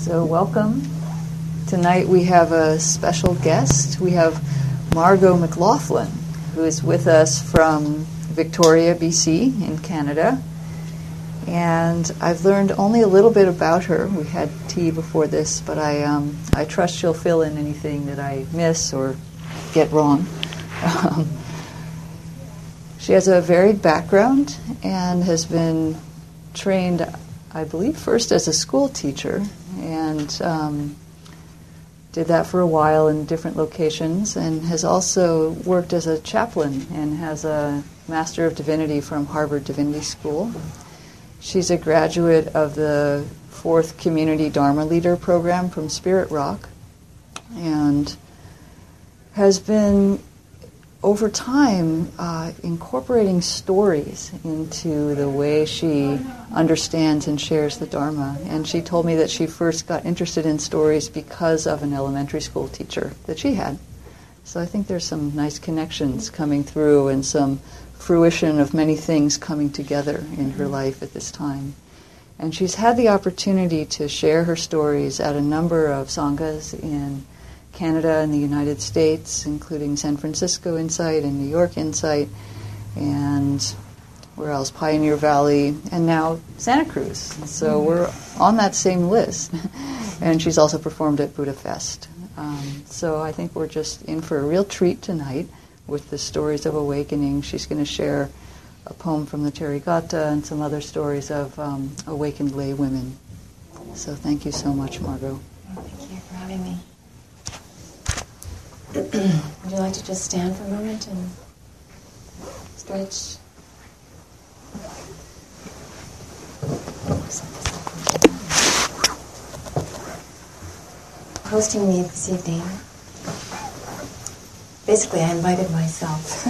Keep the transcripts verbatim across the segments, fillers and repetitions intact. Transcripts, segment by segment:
So welcome. Tonight we have a special guest. We have Margot McLaughlin, who is with us from Victoria, B C in Canada. And I've learned only a little bit about her. We had tea before this, but I um, I trust she'll fill in anything that I miss or get wrong. Um, she has a varied background and has been trained, I believe, first as a school teacher, and um, did that for a while in different locations, and has also worked as a chaplain and has a Master of Divinity from Harvard Divinity School. She's a graduate of the fourth Community Dharma Leader program from Spirit Rock, and has been, over time, uh, incorporating stories into the way she understands and shares the Dharma. And she told me that she first got interested in stories because of an elementary school teacher that she had. So I think there's some nice connections coming through and some fruition of many things coming together in her life at this time. And she's had the opportunity to share her stories at a number of sanghas in Canada and the United States, including San Francisco Insight and New York Insight, and where else? Pioneer Valley, and now Santa Cruz. So we're on that same list. And she's also performed at Buddha Fest. Um, so I think we're just in for a real treat tonight with the stories of awakening. She's going to share a poem from the Therigatha and some other stories of um, awakened lay women. So thank you so much, Margot. Thank you for having me. Would you like to just stand for a moment and stretch? Hosting me this evening, basically I invited myself.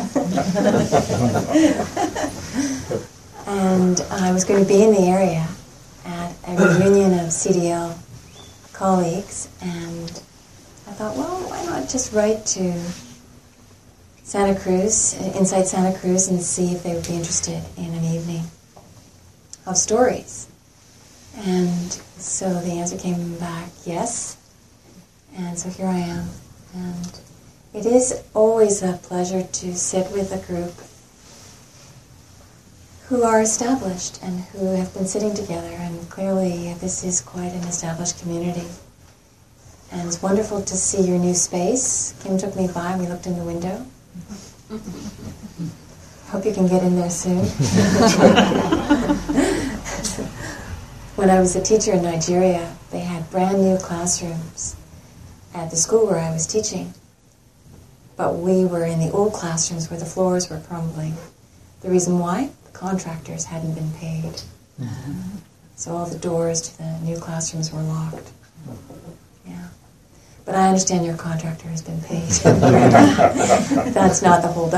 And I was going to be in the area at a reunion of C D L colleagues, and I thought, well, why not just write to Santa Cruz, Insight Santa Cruz, and see if they would be interested in an evening of stories. And so the answer came back, yes. And so here I am. And it is always a pleasure to sit with a group who are established and who have been sitting together. And clearly this is quite an established community. And it's wonderful to see your new space. Kim took me by and we looked in the window. Hope you can get in there soon. When I was a teacher in Nigeria, they had brand new classrooms at the school where I was teaching. But we were in the old classrooms where the floors were crumbling. The reason why? The contractors hadn't been paid. Mm-hmm. So all the doors to the new classrooms were locked. Yeah. But I understand your contractor has been paid. That's not the holdup.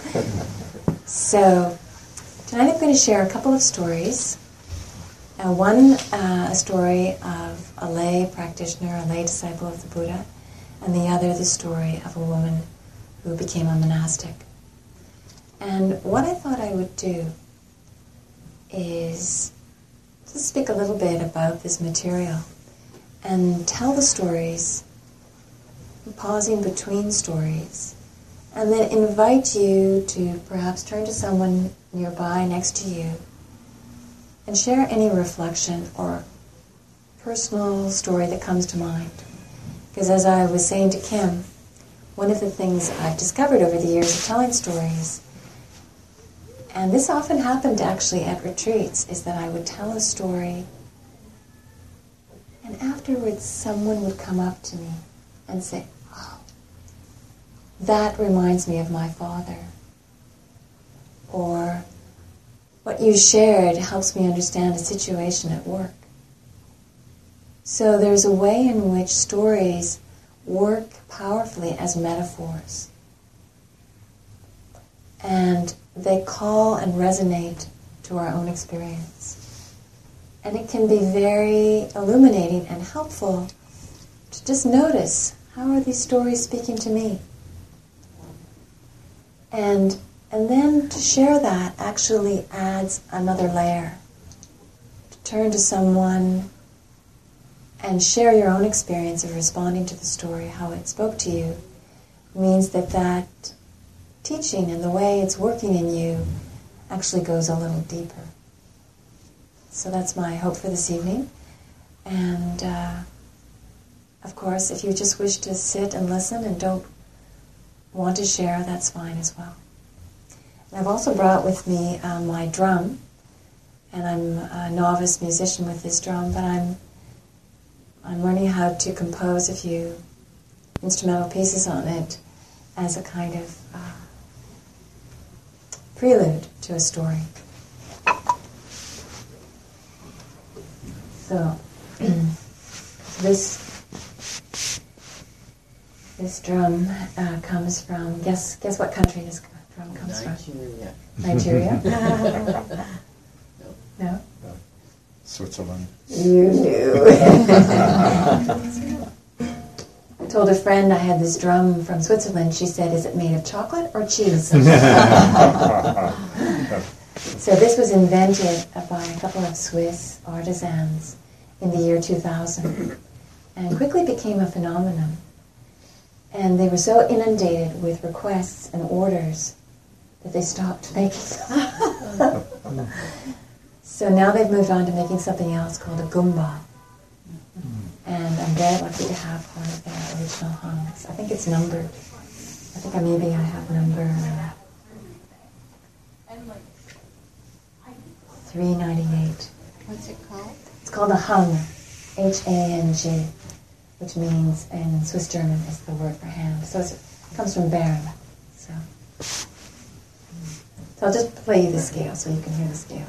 So tonight I'm going to share a couple of stories. Uh, one, uh, a story of a lay practitioner, a lay disciple of the Buddha, and the other, the story of a woman who became a monastic. And what I thought I would do is just speak a little bit about this material and tell the stories, pausing between stories, and then invite you to perhaps turn to someone nearby next to you and share any reflection or personal story that comes to mind. Because as I was saying to Kim, one of the things I've discovered over the years of telling stories, and this often happened actually at retreats, is that I would tell a story and afterwards someone would come up to me and say, oh, that reminds me of my father. Or, what you shared helps me understand a situation at work. So there's a way in which stories work powerfully as metaphors. And they call and resonate to our own experience. And it can be very illuminating and helpful to just notice, how are these stories speaking to me? And And then to share that actually adds another layer. To turn to someone and share your own experience of responding to the story, how it spoke to you, means that that teaching and the way it's working in you actually goes a little deeper. So that's my hope for this evening. And uh, of course, if you just wish to sit and listen and don't want to share, that's fine as well. And I've also brought with me uh, my drum, and I'm a novice musician with this drum, but I'm I'm learning how to compose a few instrumental pieces on it as a kind of uh, prelude to a story. So this this drum uh, comes from, guess guess what country this drum comes Nigeria. from? Nigeria. No. No? No. Switzerland. You knew. I told a friend I had this drum from Switzerland. She said, "Is it made of chocolate or cheese?" So this was invented by a couple of Swiss artisans in the year two thousand and quickly became a phenomenon. And they were so inundated with requests and orders that they stopped making them. So now they've moved on to making something else called a goomba. And I'm very lucky to have one of their original hungs. I think it's numbered. I think I maybe I have number three ninety-eight. What's it called? It's called a hung, H A N G, which means in Swiss German is the word for hand. So it's, it comes from Bern. So. so I'll just play you the scale so you can hear the scale.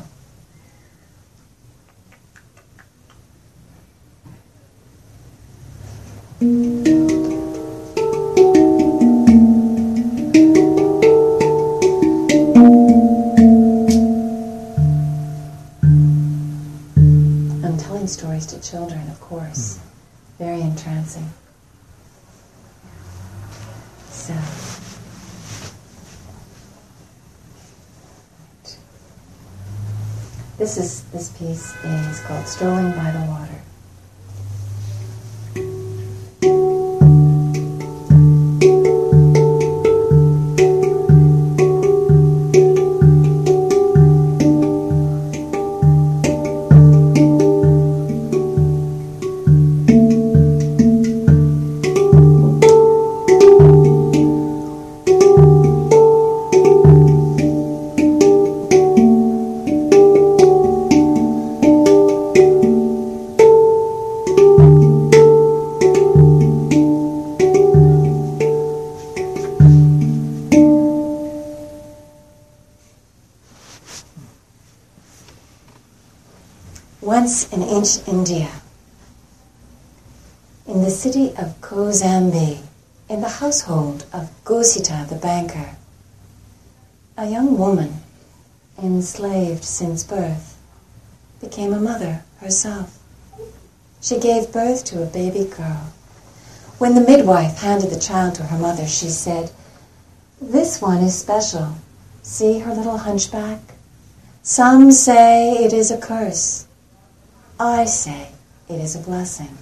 I'm telling stories to children, of course. Very entrancing. So, this is this piece is called "Strolling by the Water." Once in ancient India, in the city of Kozambi, in the household of Gosita the banker, a young woman, enslaved since birth, became a mother herself. She gave birth to a baby girl. When the midwife handed the child to her mother, she said, "This one is special. See her little hunchback? Some say it is a curse. I say it is a blessing."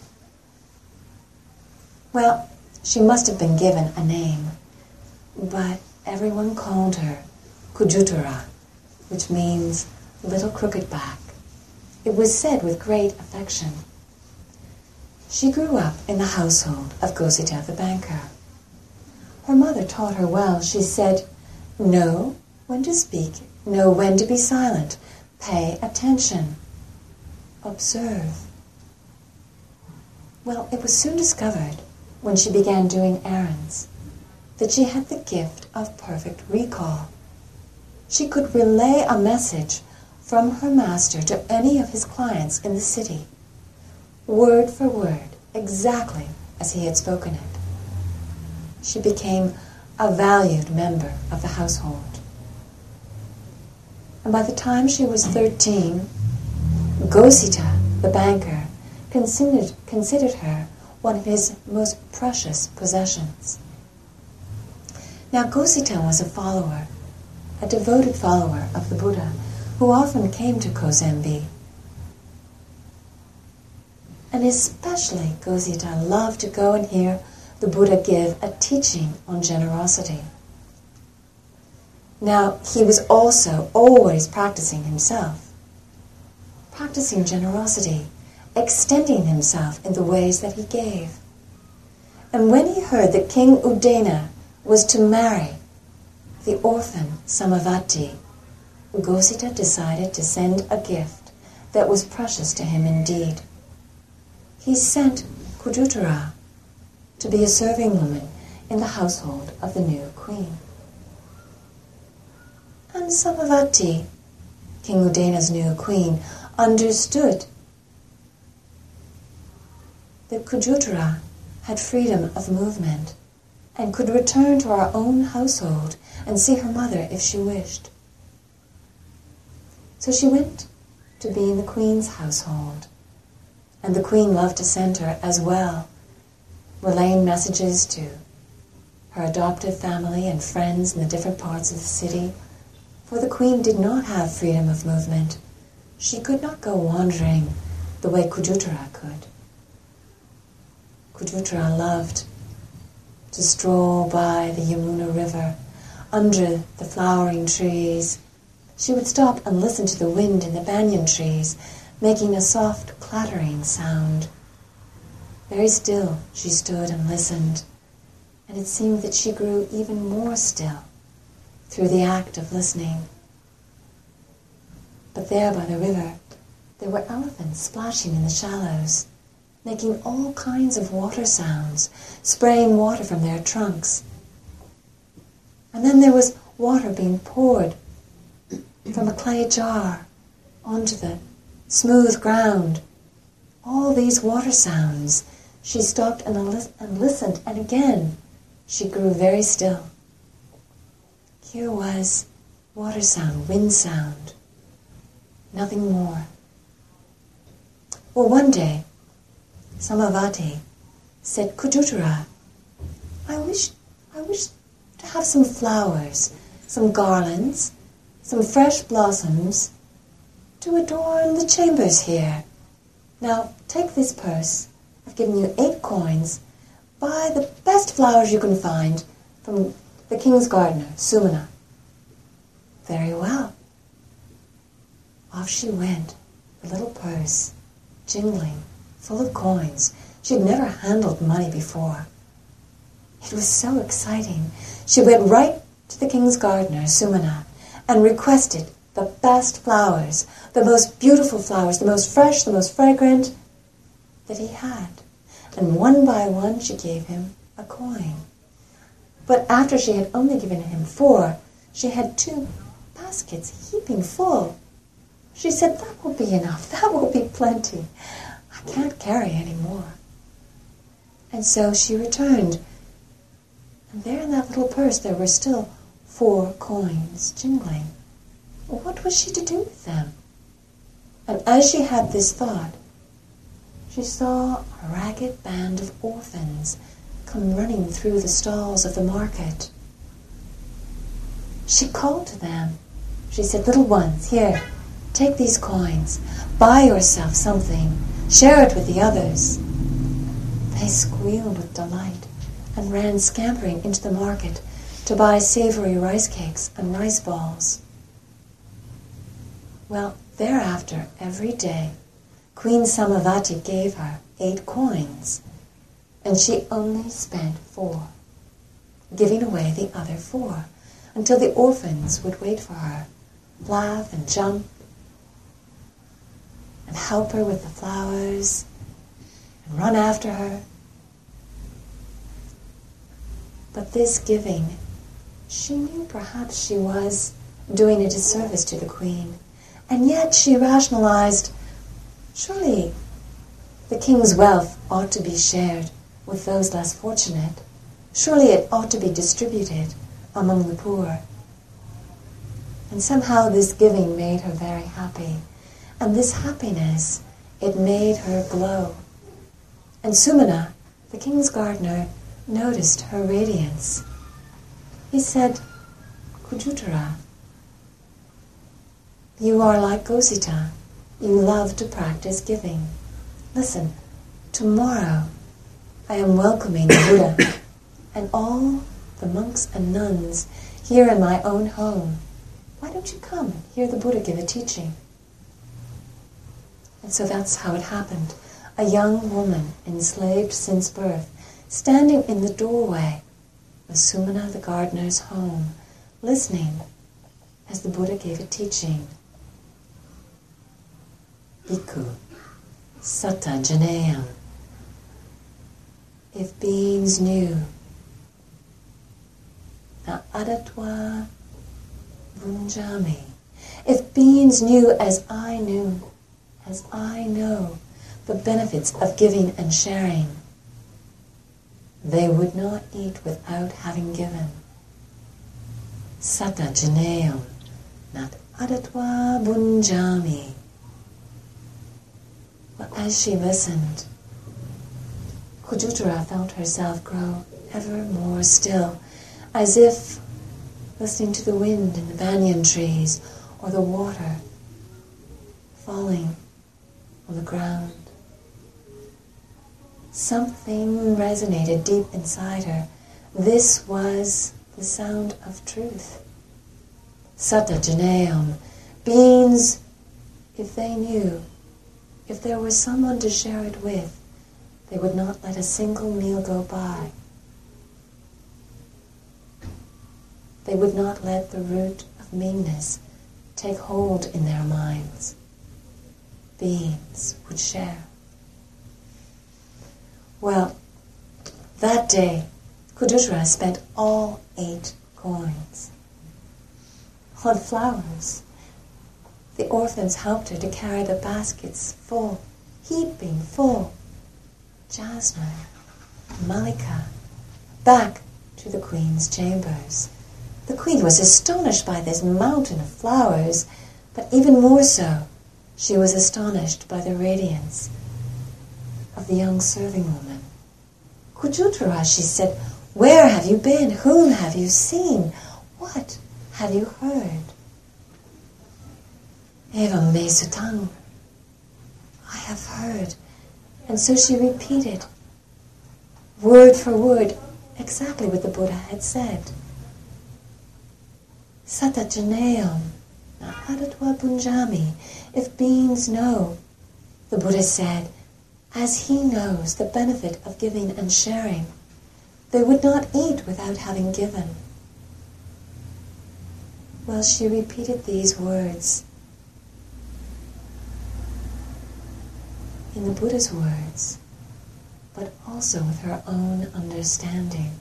Well, she must have been given a name, but everyone called her Kujutura, which means little crooked back. It was said with great affection. She grew up in the household of Gosita the banker. Her mother taught her well. She said, "Know when to speak, know when to be silent, pay attention. Observe." Well, it was soon discovered when she began doing errands that she had the gift of perfect recall. She could relay a message from her master to any of his clients in the city, word for word, exactly as he had spoken it. She became a valued member of the household. And by the time she was thirteen, Gosita, the banker, considered, considered her one of his most precious possessions. Now, Gosita was a follower, a devoted follower of the Buddha, who often came to Kozambi. And especially Gosita loved to go and hear the Buddha give a teaching on generosity. Now, he was also always practicing himself, practicing generosity, extending himself in the ways that he gave. And when he heard that King Udena was to marry the orphan Samavati, Gosita decided to send a gift that was precious to him indeed. He sent Kujutara to be a serving woman in the household of the new queen. And Samavati, King Udena's new queen, understood that Kujutara had freedom of movement and could return to our own household and see her mother if she wished. So she went to be in the queen's household, and the queen loved to send her as well, relaying messages to her adoptive family and friends in the different parts of the city, for the queen did not have freedom of movement. She could not go wandering the way Kujutara could. Kujutara loved to stroll by the Yamuna River, under the flowering trees. She would stop and listen to the wind in the banyan trees, making a soft clattering sound. Very still she stood and listened, and it seemed that she grew even more still through the act of listening. But there by the river, there were elephants splashing in the shallows, making all kinds of water sounds, spraying water from their trunks. And then there was water being poured from a clay jar onto the smooth ground. All these water sounds. She stopped and, and listened, and again she grew very still. Here was water sound, wind sound, nothing more. Well, one day, Samavati said, Kujutara, I wish, I wish to have some flowers, some garlands, some fresh blossoms to adorn the chambers here. Now, take this purse. I've given you eight coins. Buy the best flowers you can find from the king's gardener, Sumana. Very well. Off she went, the little purse, jingling, full of coins. She had never handled money before. It was so exciting. She went right to the king's gardener, Sumana, and requested the best flowers, the most beautiful flowers, the most fresh, the most fragrant that he had. And one by one she gave him a coin. But after she had only given him four, she had two baskets heaping full. She said, that will be enough, that will be plenty. I can't carry any more. And so she returned. And there in that little purse there were still four coins jingling. What was she to do with them? And as she had this thought, she saw a ragged band of orphans come running through the stalls of the market. She called to them. She said, little ones, here, take these coins. Buy yourself something. Share it with the others. They squealed with delight and ran scampering into the market to buy savory rice cakes and rice balls. Well, thereafter, every day, Queen Samavati gave her eight coins, and she only spent four, giving away the other four, until the orphans would wait for her, laugh and jump, and help her with the flowers, and run after her. But this giving, she knew perhaps she was doing a disservice to the queen, and yet she rationalized, surely the king's wealth ought to be shared with those less fortunate. Surely it ought to be distributed among the poor. And somehow this giving made her very happy. And this happiness, it made her glow. And Sumana, the king's gardener, noticed her radiance. He said, Kujutara, you are like Gosita. You love to practice giving. Listen, tomorrow I am welcoming the Buddha and all the monks and nuns here in my own home. Why don't you come and hear the Buddha give a teaching? And so that's how it happened. A young woman, enslaved since birth, standing in the doorway of Sumana the gardener's home, listening as the Buddha gave a teaching. Bhikkhu, Satta Janeyam. If beings knew, na adatwa bunjami. If beings knew as I knew, as I know, the benefits of giving and sharing, they would not eat without having given. Satta Janeyam, nat adatwa bunjami. But as she listened, Kujuttara felt herself grow ever more still, as if listening to the wind in the banyan trees or the water falling on the ground. Something resonated deep inside her. This was the sound of truth. Satta Janeyam, beings, if they knew, if there was someone to share it with, they would not let a single meal go by. They would not let the root of meanness take hold in their minds. Beings would share. Well, that day, Kujuttara spent all eight coins on flowers. The orphans helped her to carry the baskets full, heaping full, jasmine, malika, back to the queen's chambers. The queen was astonished by this mountain of flowers, but even more so, she was astonished by the radiance of the young serving woman. Kujuttara, she said, where have you been? Whom have you seen? What have you heard? Evam me sutang. I have heard. And so she repeated, word for word, exactly what the Buddha had said. Satta Janeyam, na adatwa bunjami. If beings know, the Buddha said, as he knows the benefit of giving and sharing, they would not eat without having given. Well, she repeated these words in the Buddha's words, but also with her own understanding.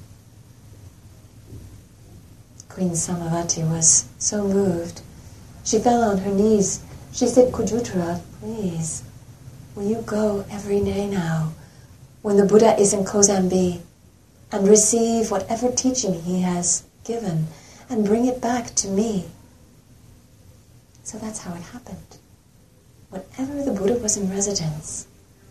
Queen Samavati was so moved, she fell on her knees. She said, Kujuttara, please, will you go every day now, when the Buddha is in Kozambi, and receive whatever teaching he has given, and bring it back to me? So that's how it happened. Whenever the Buddha was in residence,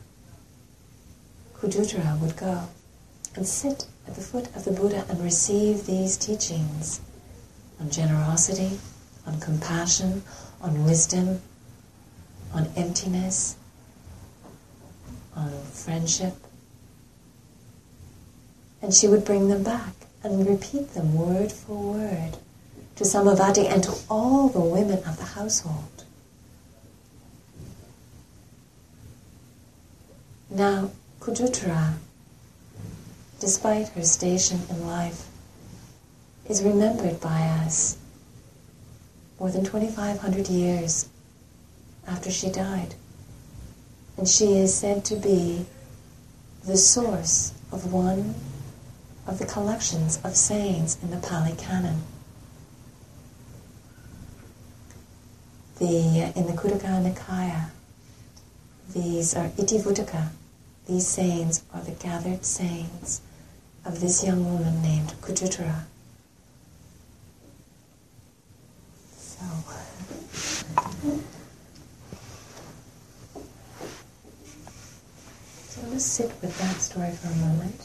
Kujuttara would go and sit at the foot of the Buddha and receive these teachings on generosity, on compassion, on wisdom, on emptiness, on friendship. And she would bring them back and repeat them word for word to Samavati and to all the women of the household. Now, Kujuttara, despite her station in life, is remembered by us more than twenty-five hundred years after she died. And she is said to be the source of one of the collections of sayings in the Pali Canon. The, in the Khuddaka Nikaya, these are Itivuttaka. These sayings are the gathered sayings of this young woman named Kujuttara. So, so let's sit with that story for a moment.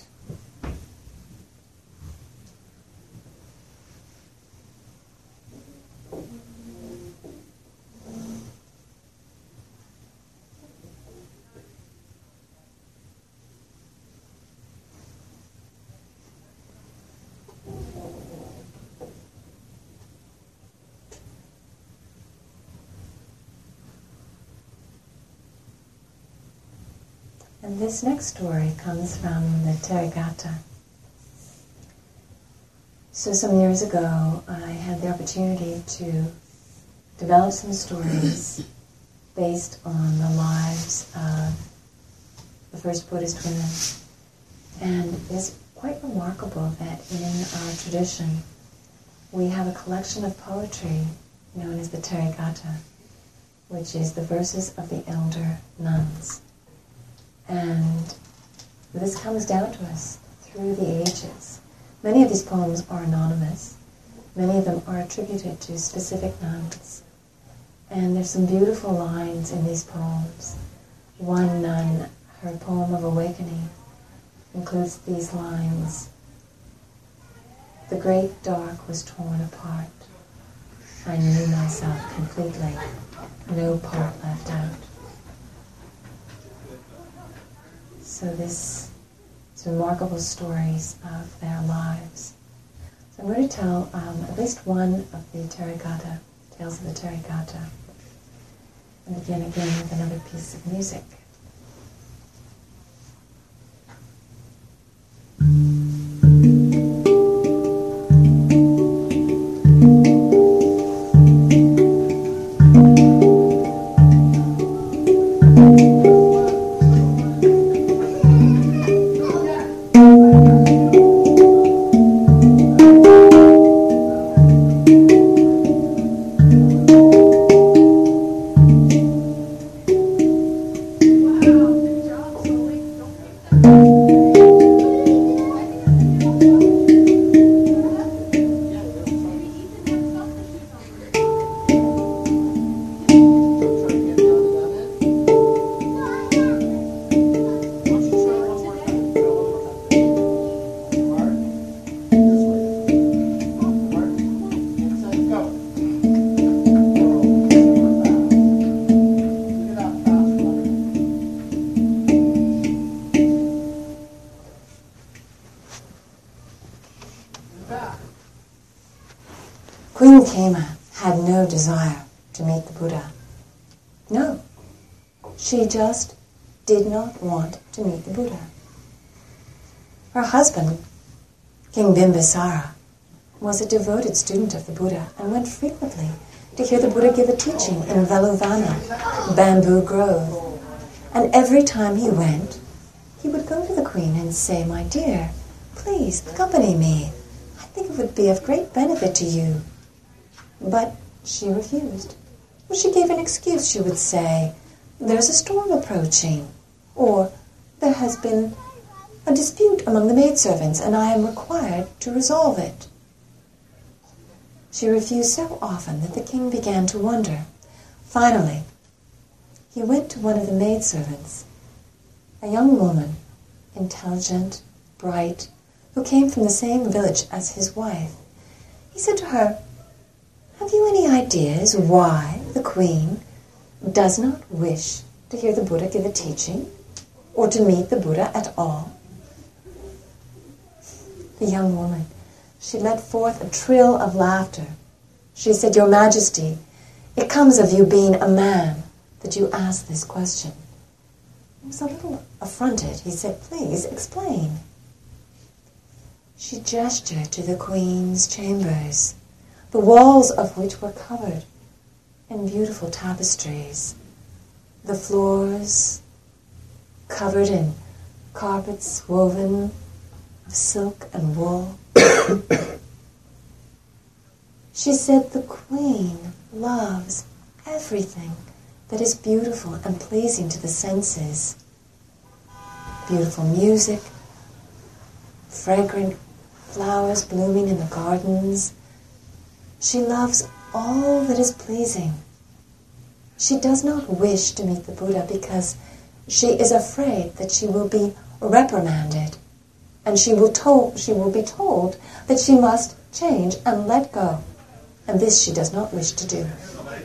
And this next story comes from the Therigatha. So some years ago, I had the opportunity to develop some stories based on the lives of the first Buddhist women. And it's quite remarkable that in our tradition, we have a collection of poetry known as the Therigatha, which is the verses of the elder nuns. And this comes down to us through the ages. Many of these poems are anonymous. Many of them are attributed to specific nuns. And there's some beautiful lines in these poems. One nun, her poem of awakening, includes these lines. The great dark was torn apart. I knew myself completely, no part left out. So this is remarkable stories of their lives. So I'm going to tell um, at least one of the Therigatha, tales of the Therigatha, and begin again with another piece of music. Queen Khema had no desire to meet the Buddha. No, she just did not want to meet the Buddha. Her husband, King Bimbisara, was a devoted student of the Buddha and went frequently to hear the Buddha give a teaching in Veluvana, Bamboo Grove. And every time he went, he would go to the Queen and say, "My dear, please accompany me. I think it would be of great benefit to you." But she refused. When she gave an excuse, she would say, "There's a storm approaching," or "There has been a dispute among the maidservants, and I am required to resolve it." She refused so often that the king began to wonder. Finally, he went to one of the maidservants, a young woman, intelligent, bright, who came from the same village as his wife. He said to her, "Have you any ideas why the queen does not wish to hear the Buddha give a teaching or to meet the Buddha at all?" The young woman, she let forth a trill of laughter. She said, "Your Majesty, it comes of you being a man that you ask this question." He was a little affronted. He said, "Please explain." She gestured to the queen's chambers, the walls of which were covered in beautiful tapestries, the floors covered in carpets woven of silk and wool. She said, "The queen loves everything that is beautiful and pleasing to the senses. Beautiful music, fragrant flowers blooming in the gardens. She loves all that is pleasing. She does not wish to meet the Buddha because she is afraid that she will be reprimanded, and she will told she will be told that she must change and let go, and this she does not wish to do."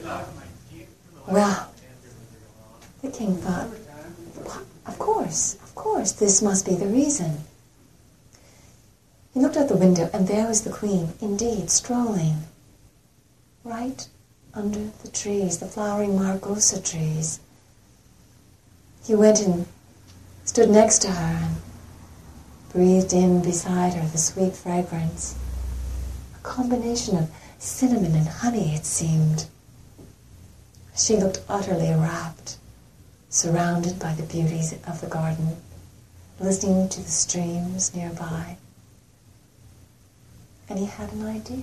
Well, the king thought, of course, of course, this must be the reason. He looked out the window, and there was the queen, indeed, strolling right under the trees, the flowering Margosa trees. He went and stood stood next to her and breathed in beside her the sweet fragrance, a combination of cinnamon and honey, it seemed. She looked utterly rapt, surrounded by the beauties of the garden, listening to the streams nearby. And he had an idea.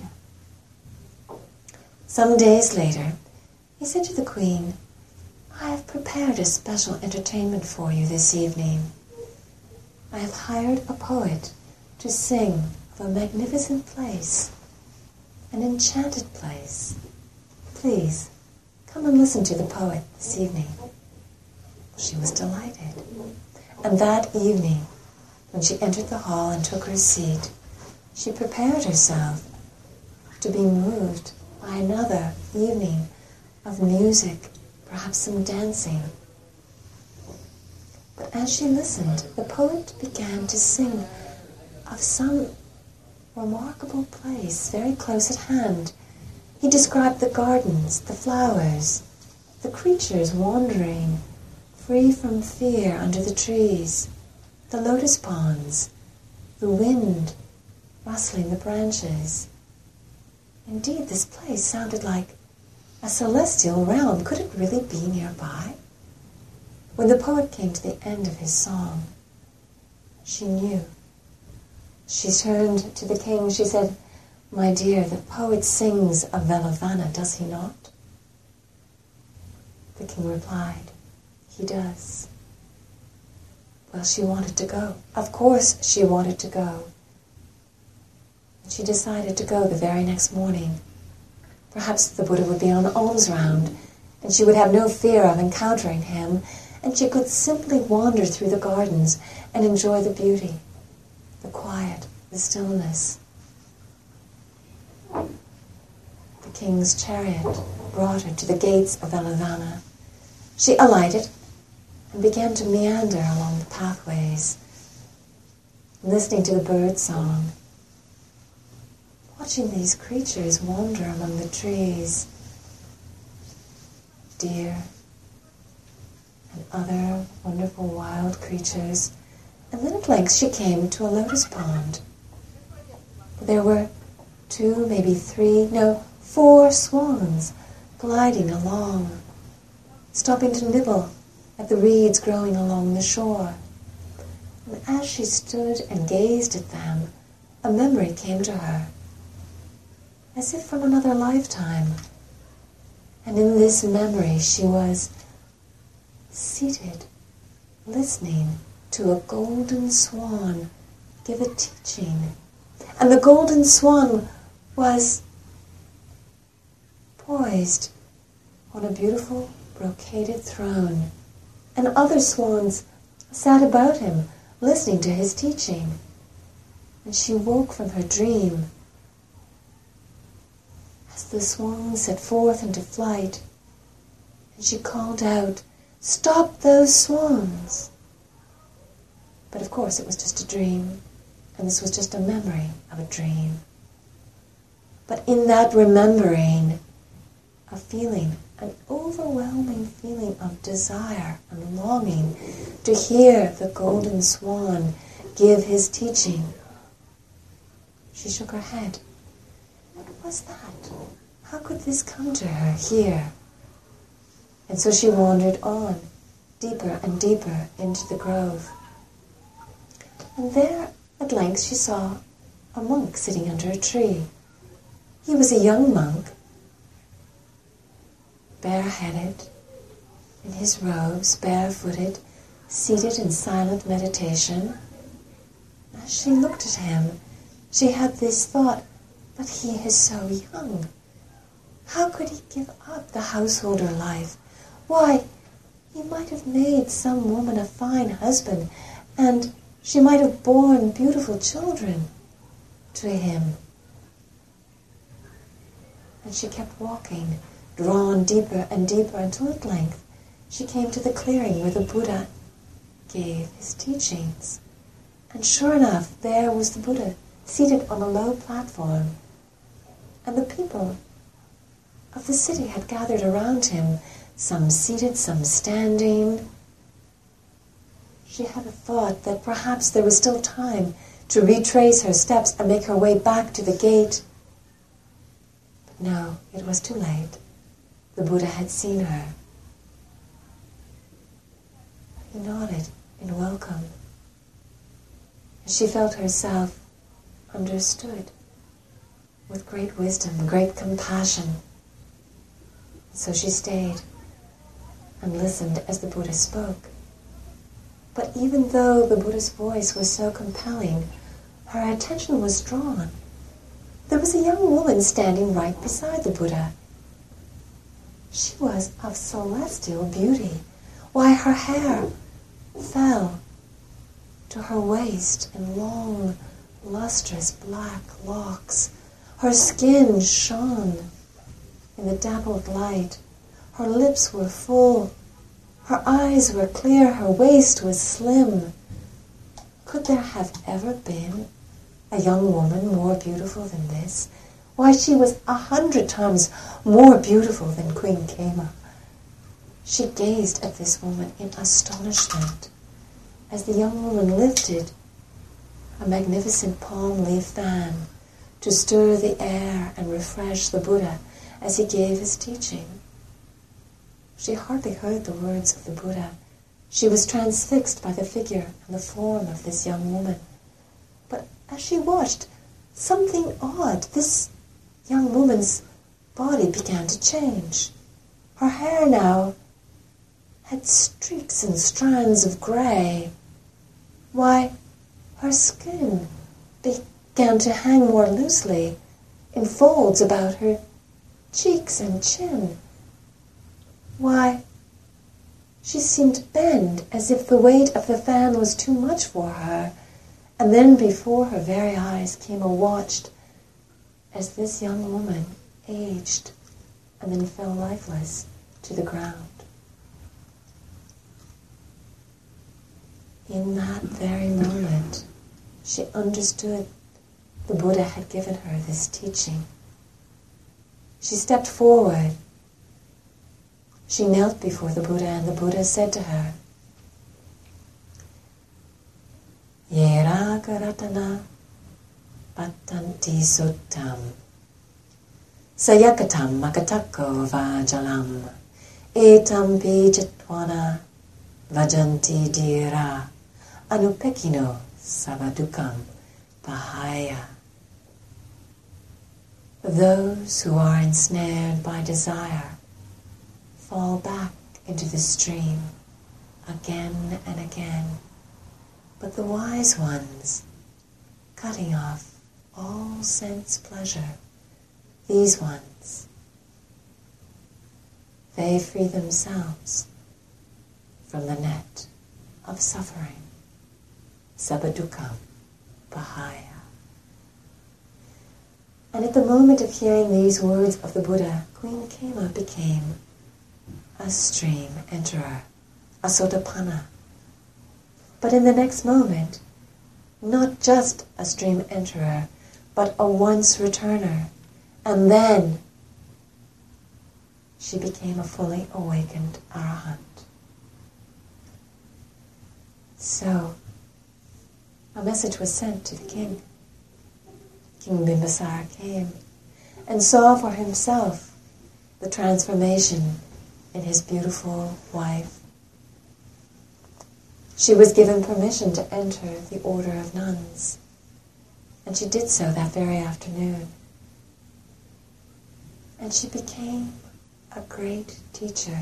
Some days later, he said to the queen, "I have prepared a special entertainment for you this evening. I have hired a poet to sing of a magnificent place, an enchanted place. Please, come and listen to the poet this evening." She was delighted. And that evening, when she entered the hall and took her seat, she prepared herself to be moved by another evening of music, perhaps some dancing. But as she listened, the poet began to sing of some remarkable place very close at hand. He described the gardens, the flowers, the creatures wandering, free from fear under the trees, the lotus ponds, the wind rustling the branches. Indeed, this place sounded like a celestial realm. Could it really be nearby? When the poet came to the end of his song, she knew. She turned to the king. She said, "My dear, the poet sings of Velavana, does he not?" The king replied, "He does." Well, she wanted to go. Of course she wanted to go. And she decided to go the very next morning. Perhaps the Buddha would be on alms round, and she would have no fear of encountering him, and she could simply wander through the gardens and enjoy the beauty, the quiet, the stillness. The king's chariot brought her to the gates of Velavana. She alighted and began to meander along the pathways, listening to the bird song, watching these creatures wander among the trees, deer and other wonderful wild creatures. And then at length she came to a lotus pond. There were two, maybe three, no, four swans gliding along, stopping to nibble at the reeds growing along the shore. And as she stood and gazed at them, a memory came to her, as if from another lifetime. And in this memory she was seated, listening to a golden swan give a teaching. And the golden swan was poised on a beautiful brocaded throne, and other swans sat about him, listening to his teaching. And she woke from her dream as the swans set forth into flight, and she called out, "Stop those swans!" But of course it was just a dream, and this was just a memory of a dream. But in that remembering, a feeling, an overwhelming feeling of desire and longing to hear the golden swan give his teaching. She shook her head. What was that? How could this come to her here? And so she wandered on, deeper and deeper into the grove. And there, at length, she saw a monk sitting under a tree. He was a young monk, bareheaded, in his robes, barefooted, seated in silent meditation. As she looked at him, she had this thought, but he is so young. How could he give up the householder life? Why, he might have made some woman a fine husband, and she might have borne beautiful children to him. And she kept walking, drawn deeper and deeper, until at length she came to the clearing where the Buddha gave his teachings. And sure enough, there was the Buddha, seated on a low platform. And the people of the city had gathered around him, some seated, some standing. she had a thought that perhaps there was still time to retrace her steps and make her way back to the gate. But no, it was too late. The Buddha had seen her. He nodded in welcome. And she felt herself understood with great wisdom, great compassion. So she stayed and listened as the Buddha spoke. But even though the Buddha's voice was so compelling, her attention was drawn. There was a young woman standing right beside the Buddha. She was of celestial beauty. Why, her hair fell to her waist in long, lustrous black locks. Her skin shone in the dappled light. Her lips were full. Her eyes were clear. Her waist was slim. Could there have ever been a young woman more beautiful than this? Why, she was a hundred times more beautiful than Queen Khema. She gazed at this woman in astonishment as the young woman lifted a magnificent palm leaf fan to stir the air and refresh the Buddha as he gave his teaching. She hardly heard the words of the Buddha. She was transfixed by the figure and the form of this young woman. But as she watched, something odd, this young woman's body began to change. Her hair now had streaks and strands of grey. Why, her skin began to hang more loosely in folds about her cheeks and chin. Why, she seemed to bend as if the weight of the fan was too much for her. And then before her very eyes Khema watched as this young woman aged and then fell lifeless to the ground. In that very moment, she understood the Buddha had given her this teaching. She stepped forward. She knelt before the Buddha, and the Buddha said to her, Yera karatana patanti suttam sayakatam makatako vajalam etam pijatwana vajanti dira anupekino savadukam pahaya. Those who are ensnared by desire fall back into the stream again and again. But the wise ones, cutting off all sense pleasure, these ones, they free themselves from the net of suffering. Sabadukam Pahaya. And at the moment of hearing these words of the Buddha, Queen Khema became a stream enterer, a Sotapanna. But in the next moment, not just a stream enterer, but a once returner. And then she became a fully awakened Arahant. So, a message was sent to the king. King Bimbisara came and saw for himself the transformation in his beautiful wife. She was given permission to enter the order of nuns, and she did so that very afternoon. And she became a great teacher.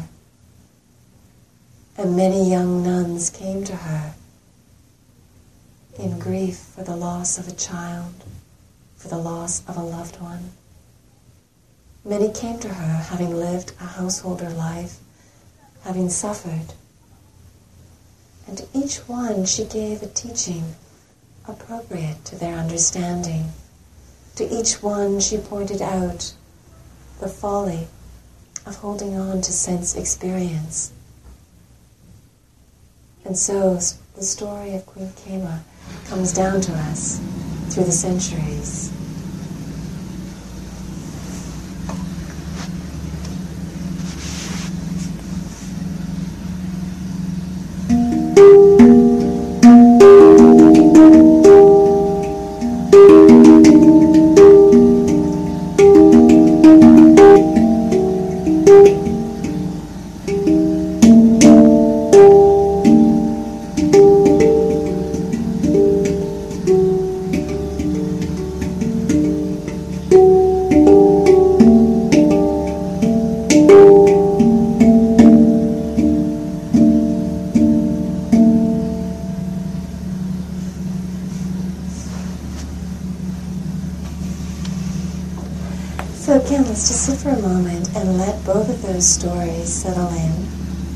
And many young nuns came to her in grief for the loss of a child, for the loss of a loved one. Many came to her having lived a householder life, having suffered. And to each one she gave a teaching appropriate to their understanding. To each one she pointed out the folly of holding on to sense experience. And so the story of Queen Khema comes down to us through the centuries. So again, let's just sit for a moment and let both of those stories settle in.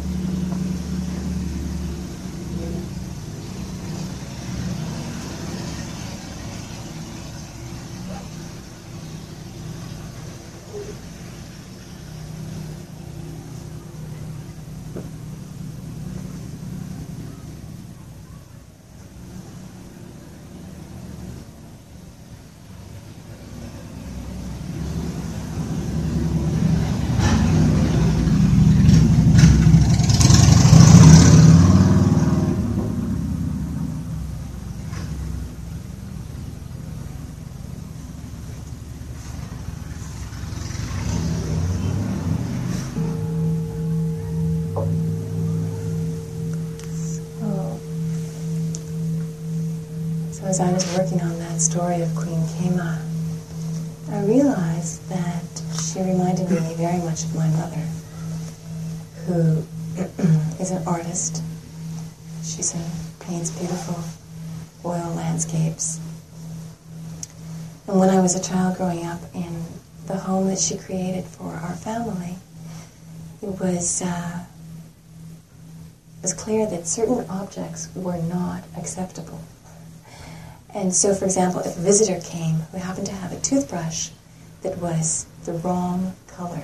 So as I was working on that story of Queen Kema, I realized that she reminded me very much of my mother, who is an artist. She's a, paints beautiful oil landscapes. And when I was a child growing up in the home that she created for our family, it was uh, it was clear that certain objects were not acceptable. And so, for example, if a visitor came who happened to have a toothbrush that was the wrong color,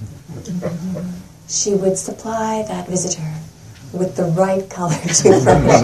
she would supply that visitor with the right color toothbrush.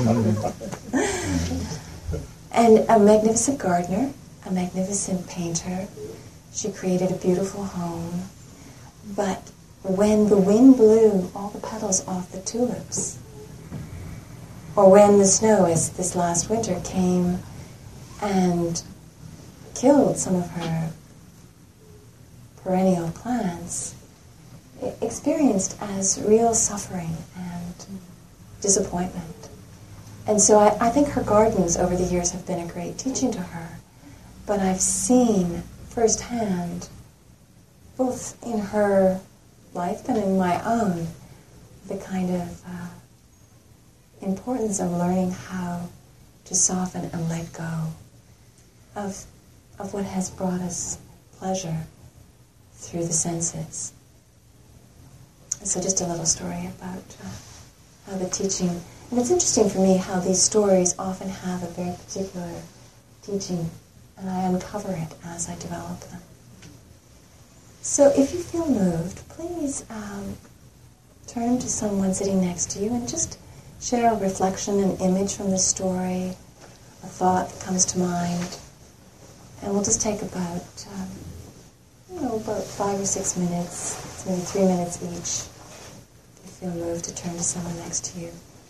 And a magnificent gardener, a magnificent painter, she created a beautiful home. But when the wind blew all the petals off the tulips, or when the snow, as this last winter, came and killed some of her perennial plants, it experienced as real suffering and disappointment. And so I, I think her gardens over the years have been a great teaching to her. But I've seen firsthand, both in her life and in my own, the kind of uh, importance of learning how to soften and let go of, of what has brought us pleasure through the senses. And so just a little story about uh, how the teaching, and it's interesting for me how these stories often have a very particular teaching, and I uncover it as I develop them. So if you feel moved, please um, turn to someone sitting next to you and just share a reflection, an image from the story, a thought that comes to mind. And we'll just take about, um, you know, about five or six minutes, maybe three minutes each, if you feel moved to turn to someone next to you.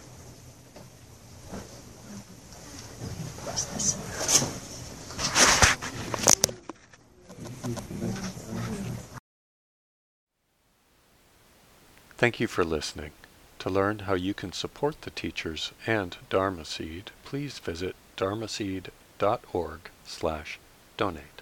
Press this. Thank you for listening. To learn how you can support the teachers and Dharma Seed, please visit dharmaseed dot org slash donate.